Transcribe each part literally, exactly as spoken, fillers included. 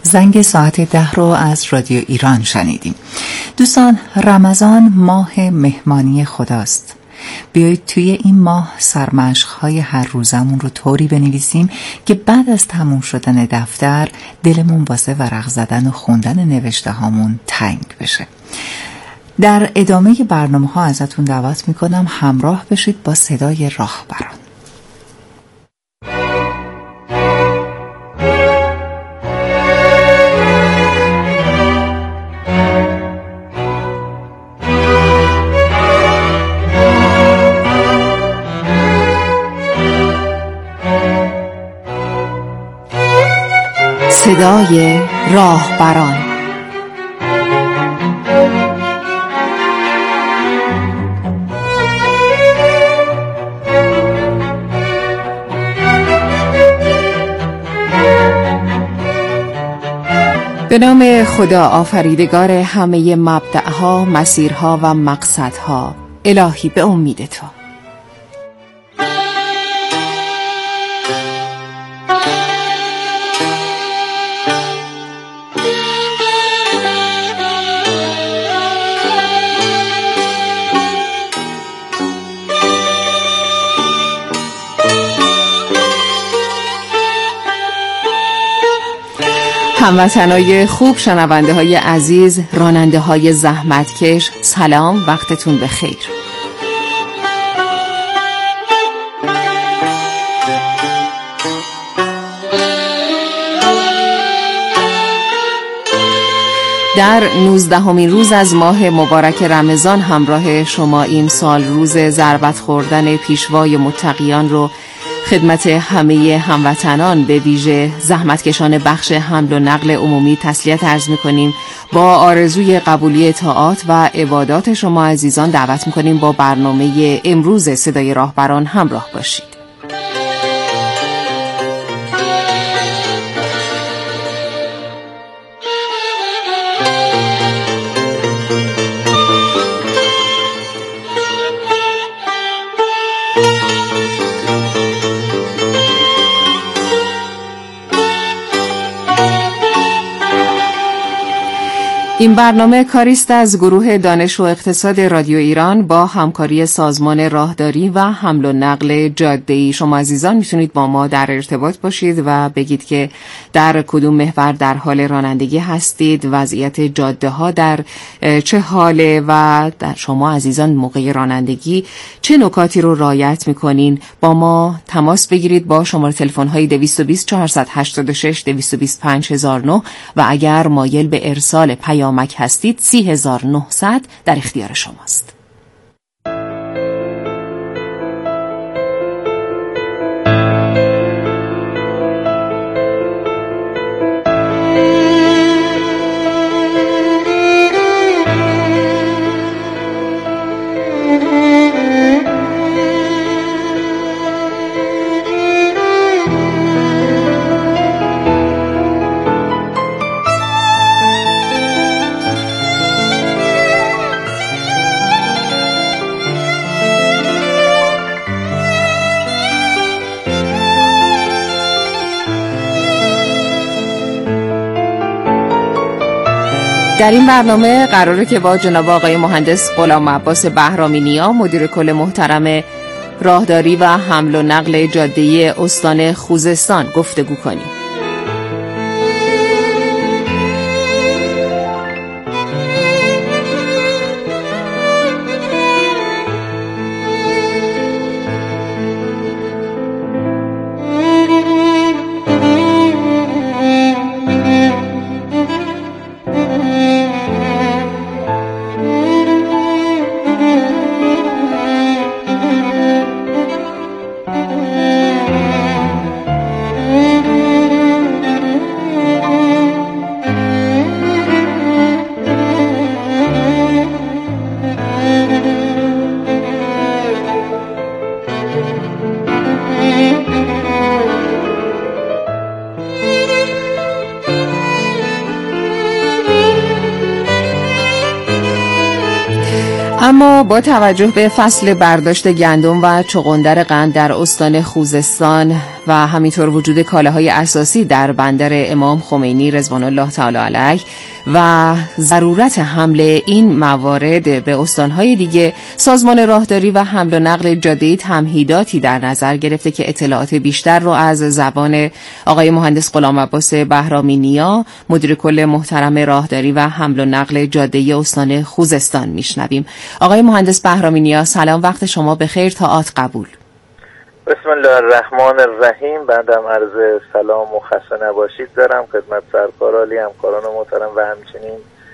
زنگ ساعت ده رو از رادیو ایران شنیدیم. دوستان، رمضان ماه مهمانی خداست. بیایید توی این ماه سرمشق‌های هر روزمون رو طوری بنویسیم که بعد از تموم شدن دفتر دلمون واسه ورق زدن و خوندن نوشته هامون تنگ بشه. در ادامه برنامه ها ازتون دعوت میکنم همراه بشید با صدای راهبران. صدای راهبران. به نام خدا آفریدگار همه مبدأها، مسیرها و مقصدها. الهی به امید تو. هموطنای خوب، شنونده های عزیز، راننده های زحمتکش، سلام، وقتتون بخیر. در نوزدهمین روز از ماه مبارک رمضان همراه شما این سال روز ضربت خوردن پیشوای متقیان رو خدمت همه هموطنان به ویژه زحمتکشان بخش حمل و نقل عمومی تسلیت عرض می‌کنیم. با آرزوی قبولی طاعات و عبادات شما عزیزان دعوت می‌کنیم با برنامه امروز صدای راهبران همراه باشید. این برنامه کاریست از گروه دانش و اقتصاد رادیو ایران با همکاری سازمان راهداری و حمل و نقل جاده‌ای. شما عزیزان میتونید با ما در ارتباط باشید و بگید که در کدوم محور در حال رانندگی هستید، وضعیت جاده ها در چه حاله و در شما عزیزان موقع رانندگی چه نکاتی رو رعایت میکنین. با ما تماس بگیرید با شماره تلفن های دویست و بیست چهارصد و هشتاد و شش دویست و بیست پنج هزار و نه و اگر مایل به ارسال پیام مک هستید سی هزار و نهصد در اختیار شماست. در این برنامه قراره که با جناب آقای مهندس غلام عباس بهرامی نیا، مدیر کل محترم راهداری و حمل و نقل جاده استان خوزستان گفتگو کنیم. اما با توجه به فصل برداشت گندم و چغندر قند در استان خوزستان و همینطور وجود کالاهای اساسی در بندر امام خمینی رضوان الله تعالی علیه و ضرورت حمل این موارد به استانهای دیگه، سازمان راهداری و حمل و نقل جاده تمهیداتی در نظر گرفته که اطلاعات بیشتر رو از زبان آقای مهندس غلام عباس بهرامی نیا، مدیر کل محترم راهداری و حمل و نقل جاده استان خوزستان میشنویم. آقای مهندس بهرامی نیا، سلام، وقت شما بخیر، طاعات قبول. بسم الله الرحمن الرحیم. بعدم عرض سلام و خسته نباشید دارم خدمت سرکار عالی، همکاران محترم و همچنین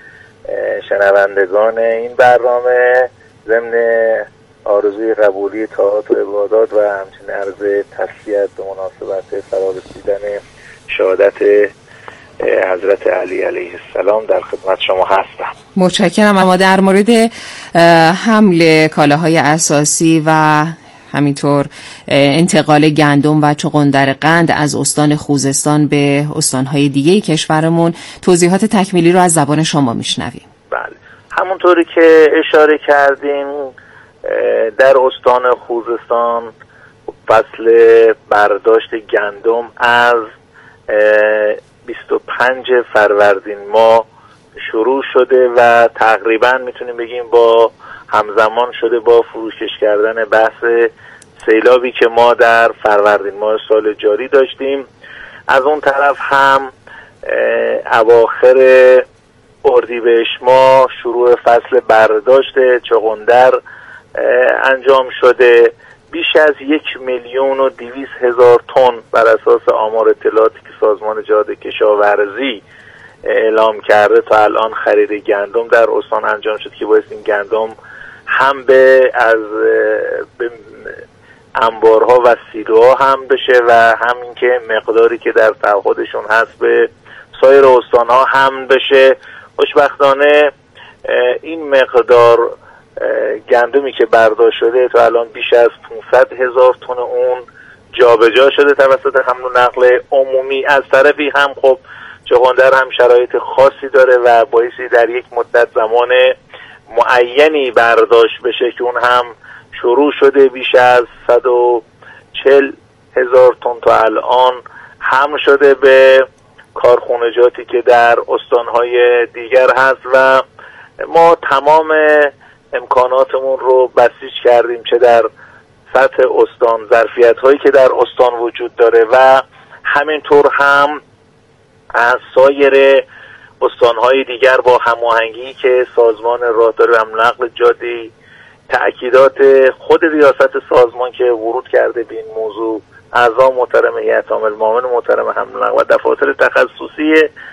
شنوندگان این برنامه، ضمن آرزوی قبولی طاعات و عبادات و همچنین عرض تسلیت به مناسبت فرارسیدن شهادت حضرت علی علیه السلام در خدمت شما هستم. متشکرم. اما در مورد حمل کالاهای اساسی و همینطور انتقال گندم و چغندر قند از استان خوزستان به استانهای دیگه کشورمون توضیحات تکمیلی رو از زبان شما میشنویم. بله، همونطوری که اشاره کردیم در استان خوزستان فصل برداشت گندم از بیست و پنج فروردین ماه شروع شده و تقریبا میتونیم بگیم با همزمان شده با فروکش کردن بحث سیلابی که ما در فروردین ماه سال جاری داشتیم. از اون طرف هم اواخر اردیبهشت ماه شروع فصل برداشت چغندر انجام شده. بیش از یک میلیون و دویست هزار تن بر اساس آمار اطلاعاتی که سازمان جاده کشاورزی اعلام کرده تا الان خرید گندم در استان انجام شد که باعث این گندم هم به از به انبارها و سیلوها هم بشه و همین که مقداری که در تعهدشون هست به سایر استانها هم بشه. خوشبختانه این مقدار گندمی که برداشت شده تا الان بیش از پانصد هزار تن اون جابجا شده توسط حمل و نقل عمومی. از طرفی هم خب چغندر هم شرایط خاصی داره و بایستی در یک مدت زمان معینی برداشت بشه که اون هم شروع شده. بیش از صد و چهل هزار تن تا الان هم شده به کارخانجاتی که در استانهای دیگر هست و ما تمام امکاناتمون رو بسیج کردیم، چه در سطح استان، ظرفیت هایی که در استان وجود داره و همینطور هم از سایر استانهای دیگر با هماهنگی که سازمان راهداری و حمل و نقل جاده‌ای، تأکیدات خود ریاست سازمان که ورود کرده به این موضوع، اعضا محترم هیئت عامل، معاون محترم حمل و نقل و دفاتر تخصصی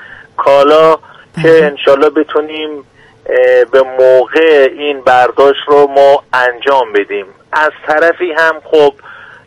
کالا که انشالله بتونیم به موقع این برداشت رو ما انجام بدیم. از طرفی هم خب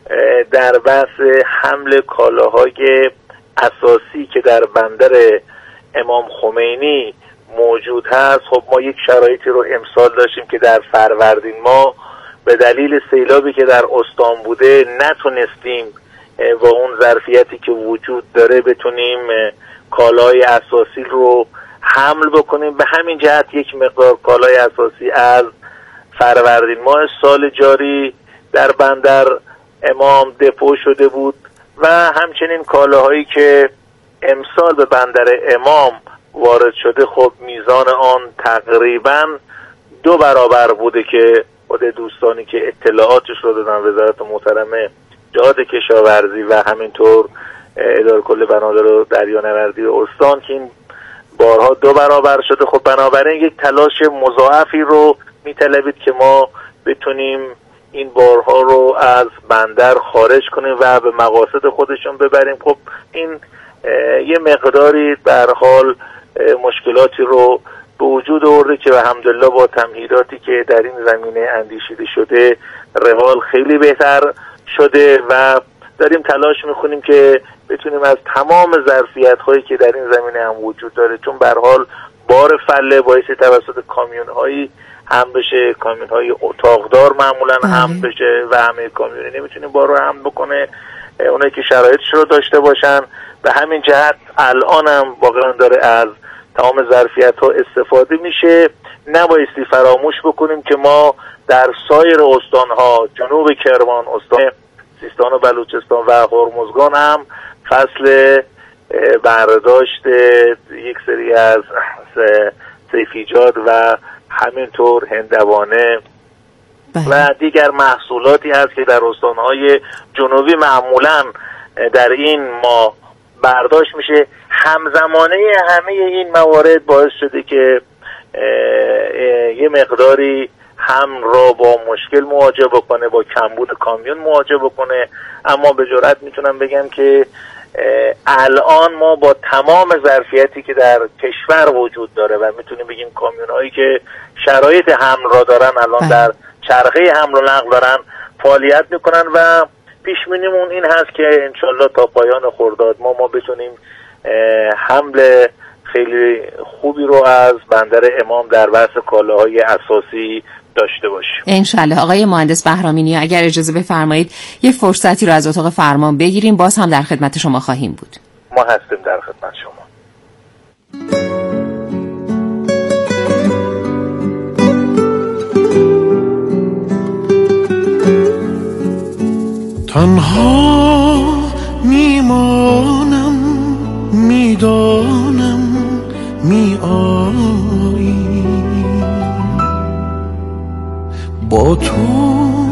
در بحث حمل کالاهای اساسی که در بندر امام خمینی موجود هست، خب ما یک شرایطی رو امسال داشتیم که در فروردین ما به دلیل سیلابی که در استان بوده نتونستیم با اون ظرفیتی که وجود داره بتونیم کالای اساسی رو حمل بکنیم. به همین جهت یک مقدار کالای اساسی از فروردین ماه سال جاری در بندر امام دپو شده بود و همچنین کالاهایی که امسال به بندر امام وارد شده خب میزان آن تقریبا دو برابر بوده که خود دوستانی که اطلاعاتش رو دادن وزارت محترم جاده کشاورزی و همینطور اداره کل بنادر و دریانوردی استان که این بارها دو برابر شده. خب بنابراین یک تلاش مضاعفی رو میطلبید که ما بتونیم این بارها رو از بندر خارج کنیم و به مقاصد خودشون ببریم. خب این یه مقداری در حال مشکلاتی رو به وجود آورده که الحمدلله با تمهیداتی که در این زمینه اندیشیده شده روال خیلی بهتر شده و داریم تلاش میکنیم که بتونیم از تمام ظرفیت هایی که در این زمینه هم وجود داره، چون به هر حال بار فله باعث توسط کامیون هایی هم بشه، کامیون های اتاقدار معمولا هم بشه و همه کامیونی نمیتونیم بار رو هم بکنه، اونایی که شرایطش رو داشته باشن. به همین جهت الان هم واقعا داره از تمام ظرفیت ها استفاده میشه. نبایستی فراموش بکنیم که ما در سایر استان ها، جنوب کرمان، استان سیستان و بلوچستان و هرمزگان هم فصل برداشت یک سری از سیفیجات و همینطور هندوانه و دیگر محصولاتی هست که در استانهای جنوبی معمولا در این ماه برداشت میشه. همزمانه همه این موارد باعث شده که یه مقداری هم را با مشکل مواجه بکنه، با کمبود کامیون مواجه بکنه. اما به جرئت میتونم بگم که الان ما با تمام ظرفیتی که در کشور وجود داره و میتونیم بگیم کامیون هایی که شرایط حمل را دارن الان در چرخه حمل و نقل دارن فعالیت میکنن و پیش بینیمون این هست که انشالله تا پایان خرداد ما ما بتونیم حمل خیلی خوبی رو از بندر امام در بحث کالاهای اساسی داشته باشیم انشالله. آقای مهندس بهرامینی اگر اجازه بفرمایید یه فرصتی رو از اتاق فرمان بگیریم، باز هم در خدمت شما خواهیم بود. ما هستیم در خدمت شما. تنها میمانم، میدانم می آیی، با تو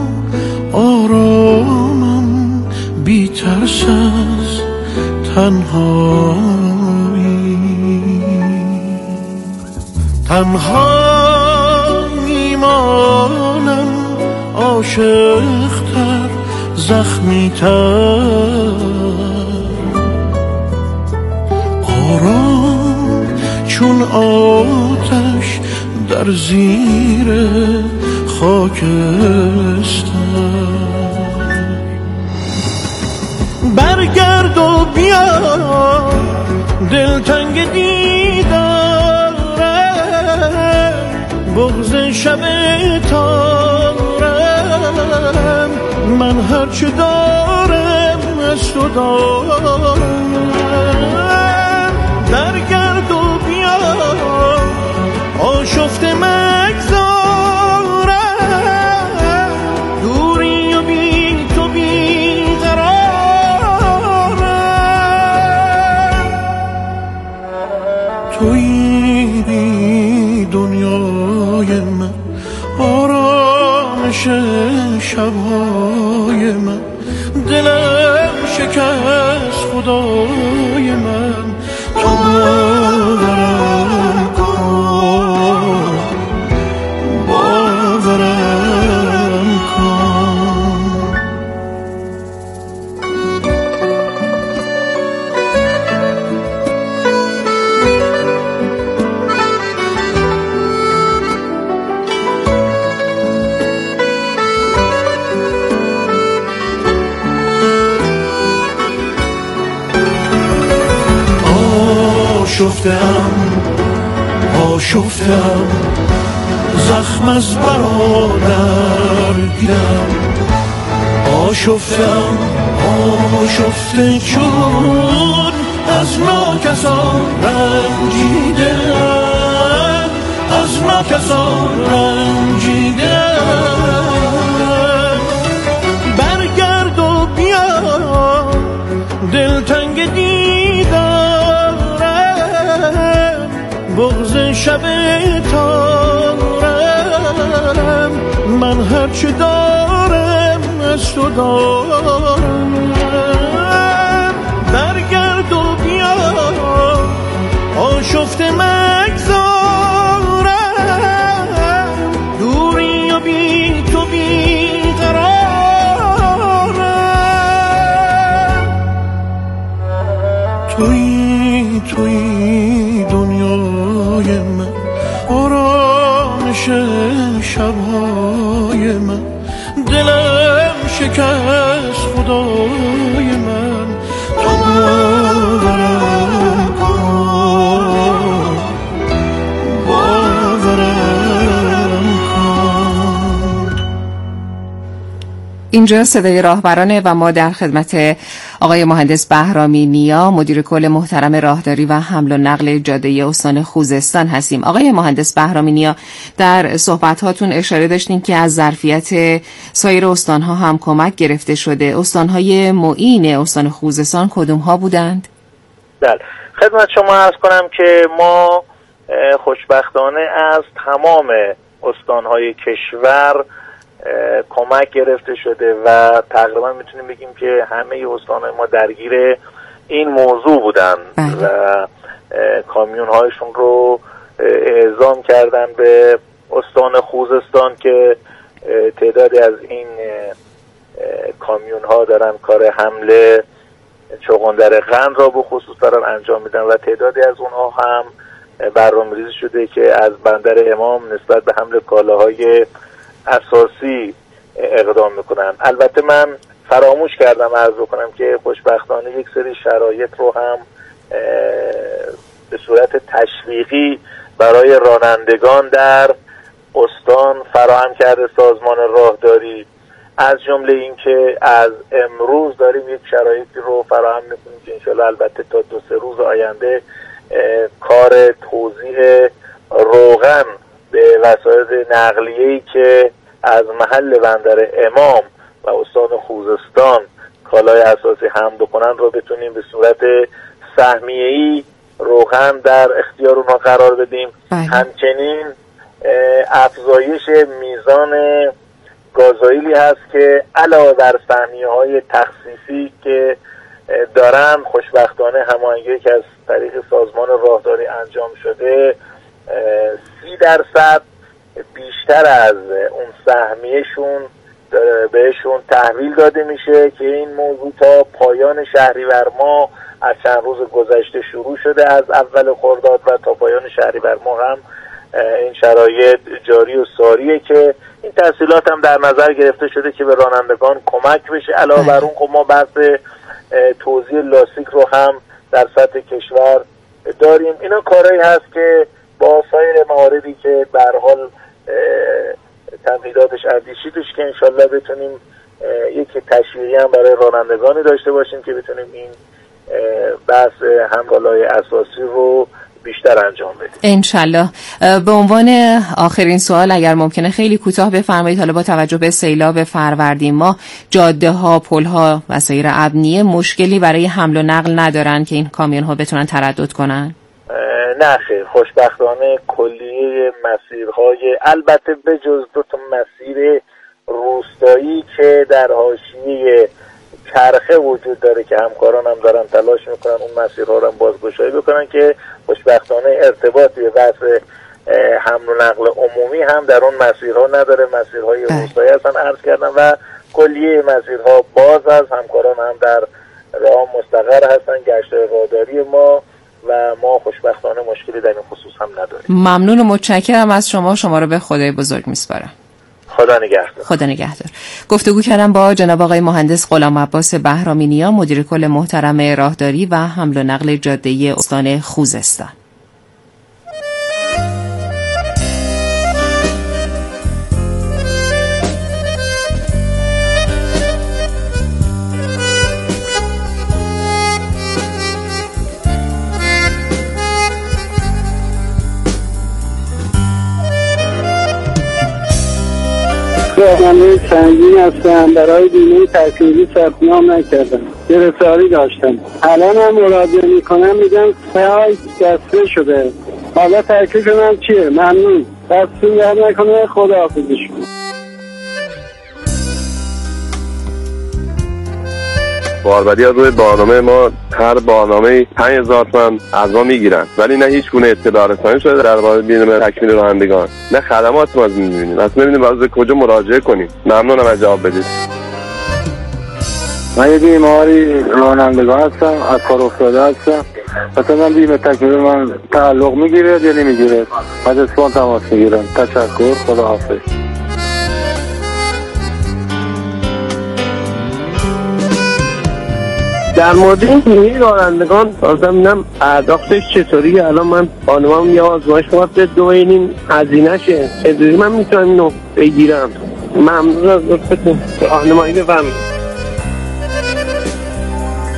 آرامم، بی ترس از تنهایی. تنها میمانم، عاشق‌تر، زخمی‌تر، آرام چون آتش در زیر خاکستر. برگرد و بیا، دلتنگ دیدارم، بغض شب تارم، من هرچه دارم از تو دارم. برگرد و بیا، آشفته مگذارم، دوری و بی تو بی قرارم. تویی بی دنیای من، آرامش شبهای من، دلم شکست خدای من، تو باورم کن، باورم کن. آشفتم، آشفتم، زخم از برادر دیدم. آشفتم، آشفته چون از ناکسان رنجیدم، از ناکسان رنجیدم. برگرد و بیا، دلتنگ دیدارم، بغض شب تارم، من هرچه دارم از تو دارم. برگرد و بیا، آشفته مگذارم، دوری و بی تو بی قرارم. تویی تویی دنیای من، آرامش شبهای من، دلم شکست خدای من، تو باورم کن، باورم کن. اینجا صدای راهبرانه و ما در خدمت آقای مهندس بهرامی نیا، مدیر کل محترم راهداری و حمل و نقل جاده استان خوزستان هستیم. آقای مهندس بهرامی نیا، در صحبت‌هاتون اشاره داشتین که از ظرفیت سایر استان‌ها هم کمک گرفته شده. استان‌های معین استان خوزستان کدوم‌ها بودند؟ بله، خدمت شما عرض کنم که ما خوشبختانه از تمام استان‌های کشور کمک گرفته شده و تقریبا میتونیم بگیم که همه استان‌های ما درگیر این موضوع بودن و کامیون‌هایشون رو اعزام کردن به استان خوزستان که تعدادی از این کامیون‌ها دارن کار حمل چغندر قند را به خصوص دارن انجام میدن و تعدادی از اونها هم برنامه‌ریزی شده که از بندر امام نسبت به حمل کالاهای اساسی اقدام میکنن. البته من فراموش کردم عرض بکنم که خوشبختانه یک سری شرایط رو هم به صورت تشویقی برای رانندگان در استان فراهم کرده سازمان راهداری، از جمله این که از امروز داریم یک شرایطی رو فراهم میکنیم که انشاءالله البته تا دو سه روز آینده کار توزیع روغن به وسایل نقلیه‌ای که از محل بندر امام و استان خوزستان کالای اساسی حمل کنن رو بتونیم به صورت سهمیه‌ای روغن در اختیار اونها قرار بدیم. همچنین افزایش میزان گازوئیلی هست که علاوه بر سهمیه‌های تخصیصی که دارن خوشبختانه هماهنگی که از طریق سازمان راهداری انجام شده سی درصد بیشتر از اون سهمیه‌شون بهشون تحویل داده میشه که این موضوع تا پایان شهریور ماه از چند روز گذشته شروع شده، از اول خرداد و تا پایان شهریور ماه هم این شرایط جاری و ساریه که این تحصیلات هم در نظر گرفته شده که به رانندگان کمک بشه. علاوه بر اون خب ما بحث توزیع لاستیک رو هم در سطح کشور داریم. اینا کارهایی هست که با سایر مواردی که به هر حال تمهیداتش اندیشیدش که انشالله بتونیم یکی تشویقی هم برای رانندگانی داشته باشیم که بتونیم این بحث حمل‌های اساسی رو بیشتر انجام بدیم انشالله. به عنوان آخرین سوال اگر ممکنه خیلی کوتاه بفرمایید، حالا با توجه به سیلاب فروردین ماه جاده ها، پل ها و سایر ابنیه مشکلی برای حمل و نقل ندارن که این کامیون ها بتونن تردد کنن؟ نه خیر، خوشبختانه کلیه مسیرهای البته به جز دو تا مسیر روستایی که در حاشیه چرخه وجود داره که همکاران هم دارن تلاش میکنن اون مسیرها رو هم بازگشایی بکنن که خوشبختانه ارتباطی به بحث حمل و نقل عمومی هم در اون مسیرها نداره. مسیرهای روستایی هستن عرض کردن و کلیه مسیرها باز از همکاران هم در راه مستقر هستن. گشت‌های راهداری ما و ما خوشبختانه مشکلی در این خصوص هم نداریم. ممنون و متشکرم از شما. شما رو به خدای بزرگ میسپارم. خدا نگهدار. خدا نگهدار. گفتگو کردم با جناب آقای مهندس غلام عباس بهرامی نیا، مدیر کل محترم راهداری و حمل و نقل جاده استان خوزستان. راهنمای سنگین هستم، برای بیمه تکمیلی ثبت نام نکردم، گرفتاری داشتم. الان هم مراجعه میکنم میگن سایت دسته شده. حالا تکلیف من چیه؟ ممنون. دستون درد نکنه. خداحافظ شما. باربری از روی برنامه ما هر برنامه پنج هزار تومان از ما میگیرن، ولی نه هیچ گونه اطلاع رسانی شده در مورد بیمه تکمیل رانندگان، نه خدمات ما از میبینیم. اصلا نمیدونیم باز کجا مراجعه کنیم. ممنونم از جواب بدید. من یه بیماری رانندگان هستم، از کار افتاده هستم. مثلا بیمه تکمیل من تعلق میگیره یا نمیگیره؟ از اسپان تماس میگیرم. تشکر. خداحافظ. در مورد این بیمه رانندگان مثلا می‌بینم پرداختش چطوریه. الان من خانمم یه آزمایش واسه دو این هزینه‌شه، چطوری من میتونم اینو بگیرم؟ ممنون از لطفتون. راهنمایی بفرمایید.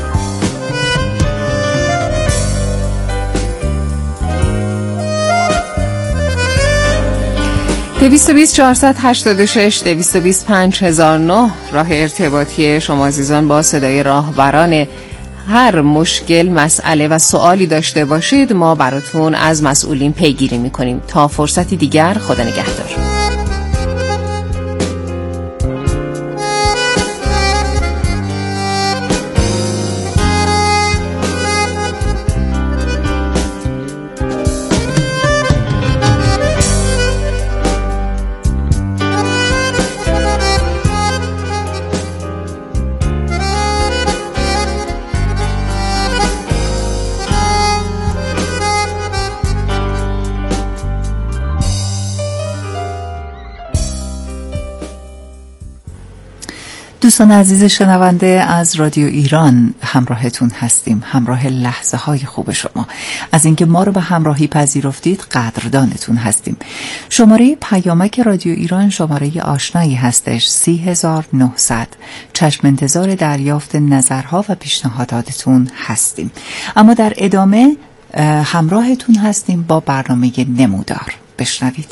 دویست و بیست چهارصد و هشتاد و شش دویست و بیست پنج هزار و نه راه ارتباطی شما عزیزان با صدای راهبران. هر مشکل، مسئله و سوالی داشته باشید ما براتون از مسئولین پیگیری میکنیم. تا فرصتی دیگر، خدا نگهدار. دوستان عزیز شنونده از رادیو ایران همراهتون هستیم، همراه لحظه های خوب شما. از اینکه ما رو به همراهی پذیرفتید قدردانتون هستیم. شماره پیامک رادیو ایران شماره آشنایی هستش سی هزار و نهصد. چشم انتظار دریافت نظرها و پیشنهاداتتون هستیم. اما در ادامه همراهتون هستیم با برنامه نمودار. بشنوید.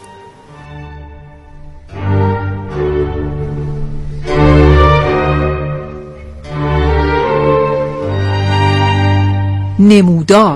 نمودار.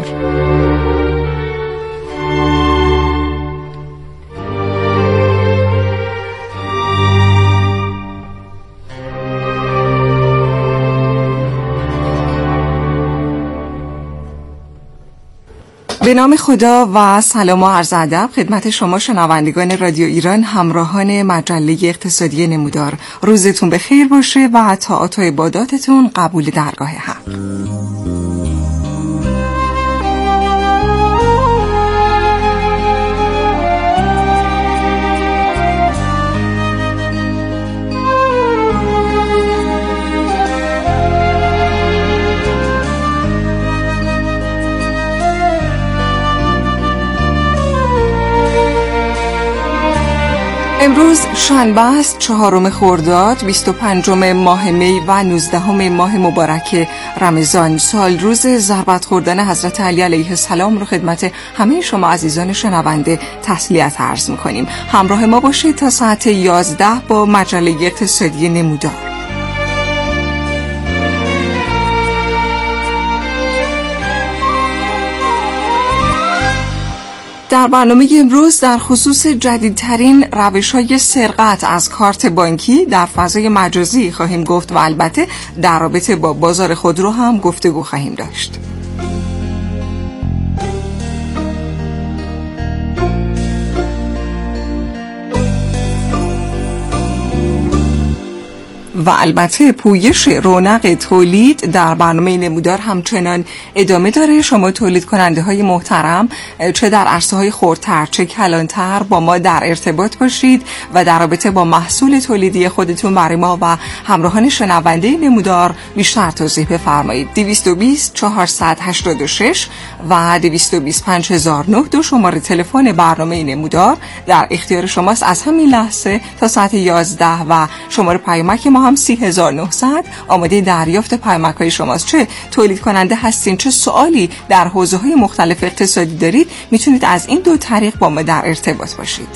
به نام خدا و سلام و عرض ادب خدمت شما شنوندگان رادیو ایران، همراهان مجله اقتصادی نمودار. روزتون بخیر باشه و طاعات و عباداتتون قبول درگاه حق. امروز شنبه است، چهارم خرداد، بیست و پنجم ماه می و نوزدهم ماه مبارک رمضان. سال روز ضربت خوردن حضرت علی علیه السلام رو خدمت همه شما عزیزان شنونده تسلیت عرض می‌کنیم. همراه ما باشید تا ساعت یازده با مجله اقتصادی نمودار. در برنامه امروز در خصوص جدیدترین روش‌های سرقت از کارت بانکی در فضای مجازی خواهیم گفت و البته در رابطه با بازار خودرو هم گفتگو خواهیم داشت. و البته پویش رونق تولید در برنامه نمودار همچنان ادامه داره. شما تولید کننده های محترم چه در عرصه های خردتر چه کلانتر با ما در ارتباط باشید و در رابطه با محصول تولیدی خودتون برای ما و همراهان شنونده نمودار بیشتر توضیح بفرمایید. دویست و بیست چهارصد و هشتاد و شش و دویست و بیست پنج هزار و نه دو شماره تلفن برنامه نمودار در اختیار شماست از همین لحظه تا ساعت یازده و شماره پیامک ما هم سی هزار و نهصد. آماده دریافت پیامک های شماست. چه تولید کننده هستین چه سوالی در حوزه های مختلف اقتصادی دارید، میتونید از این دو طریق با ما در ارتباط باشید.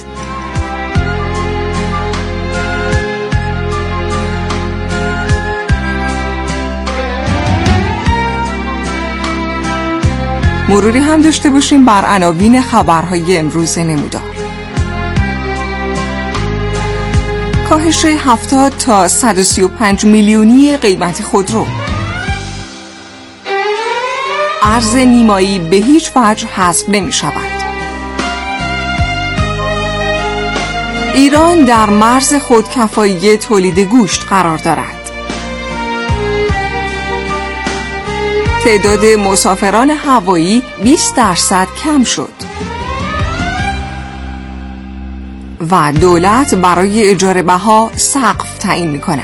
مروری هم داشته باشیم بر عناوین خبرهای امروز نمودار. کاهش هفتاد تا صد و سی و پنج میلیونی قیمت خودرو. ارز نیمایی به هیچ وجه حذف نمی شود. ایران در مرز خودکفایی تولید گوشت قرار دارد. تعداد مسافران هوایی بیست درصد کم شد. و دولت برای اجاره بها سقف تعیین می کند.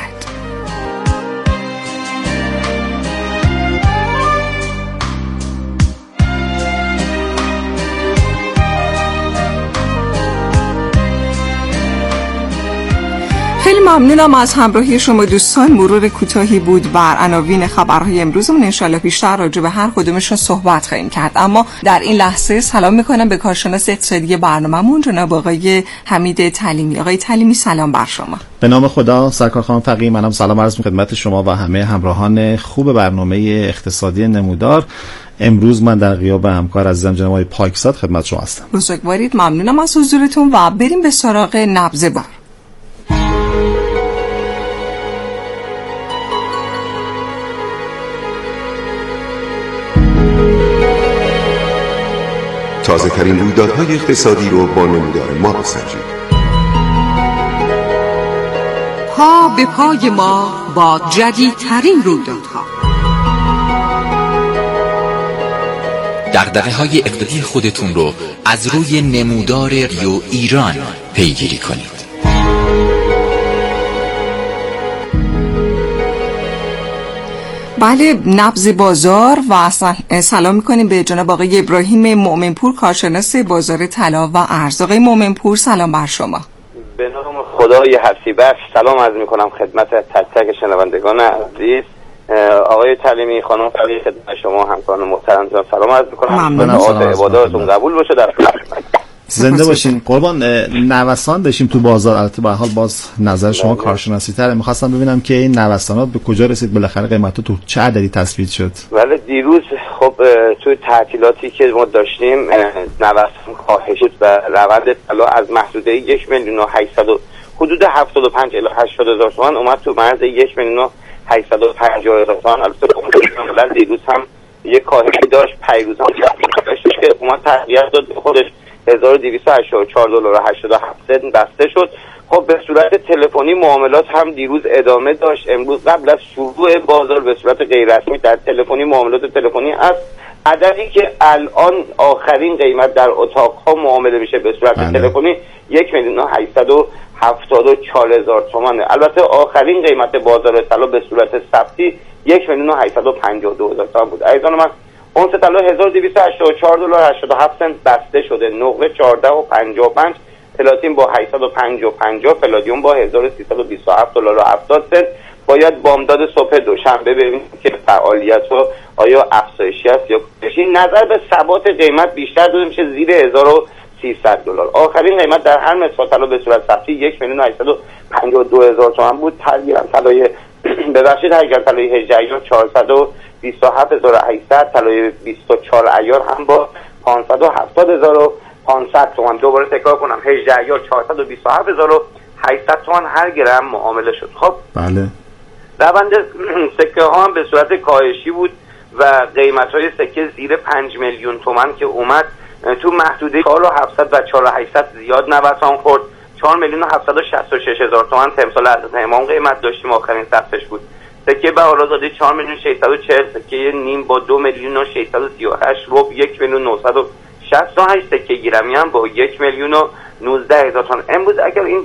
خیلی خیلی ممنونم از همراهی شما دوستان. مرور کوتاهی بود بر عناوین خبرهای امروزمون. انشالله بیشتر راجع به هر کدومشون صحبت خواهیم کرد، اما در این لحظه سلام میکنم به کارشناس اقتصادی برنامه‌مون جناب آقای حمید تعلیمی. آقای تعلیمی سلام بر شما. به نام خدا. سرکار خانم فقیه، منم سلام عرض می‌کنم خدمت شما و همه همراهان خوب برنامه اقتصادی نمودار. امروز من در غیاب همکار عزیزم جناب آقای پاکزاد خدمت شما هستم. بزرگوارید، ممنونم از حضورتون و بریم به سراغ نبض بار. تازه ترین رویدادهای اقتصادی رو با نمودار ما بسنجید. پا به پای ما با جدیدترین رویدادها. دغدغه‌های اقتصادی خودتون رو از روی نمودار رادیو ایران پیگیری کنید. بله، نبض بازار و سلام میکنیم به جناب آقای ابراهیم مؤمنپور، کارشناس بازار طلا و ارز. آقای مؤمنپور سلام بر شما. به نام خدای هستی بخش سلام عرض میکنم خدمت تک تک شنوندگان عزیز. آقای تعلیمی، خانم فقیه، خدمت شما همکاران محترم سلام عرض میکنم. ممنونم. عباداتتون قبول باشه. در زنده باشین. قربان، نوسان داشتیم تو بازار. البته به هر حال باز نظر شما کارشناسی تره. می‌خواستم ببینم که این نوسانات به کجا رسید، بالاخره قیمتا تو چه عددی تثبیت شد؟ ولی دیروز خب توی تعطیلاتی که ما داشتیم نوسان کاهش شد و روند طلا از محدوده یک میلیون و هشتصد حدود هفتاد و پنج الی هشتاد هزار تومان اومد تو مرز یک میلیون و هشتصد و پنجاه هزار تومان. البته کاملا دیروز هم یک کاهشی داشت، پیروز هم که اومد تغییر داد خودش هزار و دویست و هشتاد و چهار دلار و هشتاد و هفت سنت بسته شد. خب به صورت تلفنی معاملات هم دیروز ادامه داشت. امروز قبل از شروع بازار به صورت غیر رسمی در تلفنی معاملات تلفنی است. عددی که الان آخرین قیمت در اتاق‌ها معامله میشه به صورت بله. تلفنی یک میلیون و هشتصد و هفتاد و چهار هزار تومانه. البته آخرین قیمت بازار طلا به صورت ثبتی یک میلیون و هشتصد و پنجاه و دو هزار تومان بود. عزیزان من، اونس طلا هزار و دویست و هشتاد و چهار دلار و هشتاد و هفت سنت بسته شده. نقره چهارده و پنجاه و پنج، پلاتین با هشتصد و پنجاه و پنج، پلادیوم با هزار و سیصد و بیست و هفت دلار و هفتاد سنت. باید بامداد صبح دوشنبه ببینیم که فعالیت رو آیا افزایشی است یا کاهشی. نظر به ثبات قیمت بیشتر داده میشه زیر هزار و سیصد دلار. آخرین قیمت در هر مصفا طلا به صورت ثبتی یک میلیون و هشتصد و پنجاه و دو هزار تومان بود. تغییر طلای ببخشید تغییر طلای هجده ایار چهارصد و بیست و هفت هزار و هشتصد، طلای بیست و چهار ایار هم با پانصد و هفتاد هزار و پانصد تومان. دوباره تکرار کنم، هجده ایار چهارصد و بیست و هفت هزار و هشتصد تومان هر گرم معامله شد. خب بله، روند سکه ها هم به صورت کاهشی بود و قیمت های سکه زیر پنج میلیون تومان که اومد تو محدوده چهار و هفتصد و چهار و هشتصد زیاد نوسان خورد. چهار میلیون و هفتصد و شصت و شش هزار تومان تمثال عدد امام قیمت داشتیم، آخرین ثبتش بود. سکه بهارآزادی چهار میلیون و ششصد و چهل، سکه نیم با دو میلیون و ششصد و سی و هشت، ربع یک میلیون و نهصد و شصت و هشت، سکه گرمی هم با یک میلیون و نوزده هزار تومان. امروز اگر این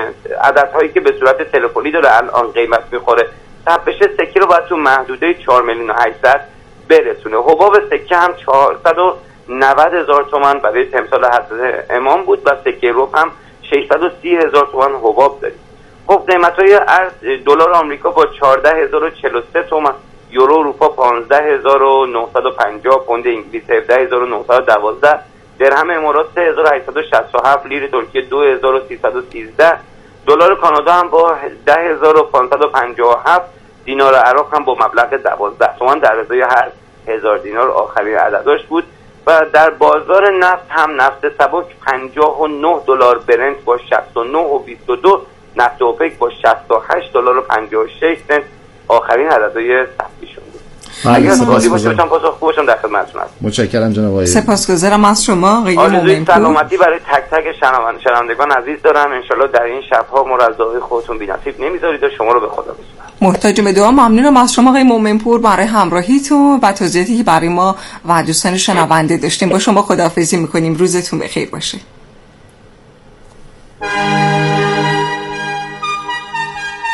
عددهایی که به صورت تلفنی داره الان قیمت میخوره ثبت بشه، سکه رو باید تو محدوده چهار میلیون و هشتصد برسونه. حباب سکه هم چهارصد و نود هزار تومان برای تمثال حضرت امام بود و سکه ربع هم ششصد و سی هزار تومان حباب داریم. خب قیمت‌های ارز، دلار آمریکا با چهارده هزار و چهل و سه تومان، یورو اروپا پانزده هزار و نهصد و پنجاه، پوند انگلیس هفده هزار و نهصد و دوازده، درهم امارات سه هزار و هشتصد و شصت و هفت، لیر ترکیه دو هزار و سیصد و سیزده، دلار کانادا هم با ده هزار و پانصد و پنجاه و هفت، دینار عراق هم با مبلغ دوازده تومان در ازای هر هزار دینار آخرین عددش بود. و در بازار نفت هم نفت سبک پنجاه و نه دلار برنت با شصت و نه و بیست و دو، نفت اوپک با شصت و هشت دلار و پنجاه و شش سنت آخرین عددهای ثبتی شده. اگر سوالی باشه باشم پاسخ باشم در خدمتتون هستم. متشکرم جناب آقای. سپاسگزارم از شما آقای مؤمنپور. سلامتی برای تک تک شنوندگان عزیز دارم. ان شاءالله در این شب‌ها ما رو از دعای خودتون بی‌نصیب نمیذارید و شما رو به خدا بسپارم. محتاج به دعا. ممنونم از شما آقای مؤمنپور برای همراهیتون و توضیحاتی که برای ما و دوستان شنونده داشتیم. با شما خداحافظی می‌کنیم. روزتون بخیر باشه.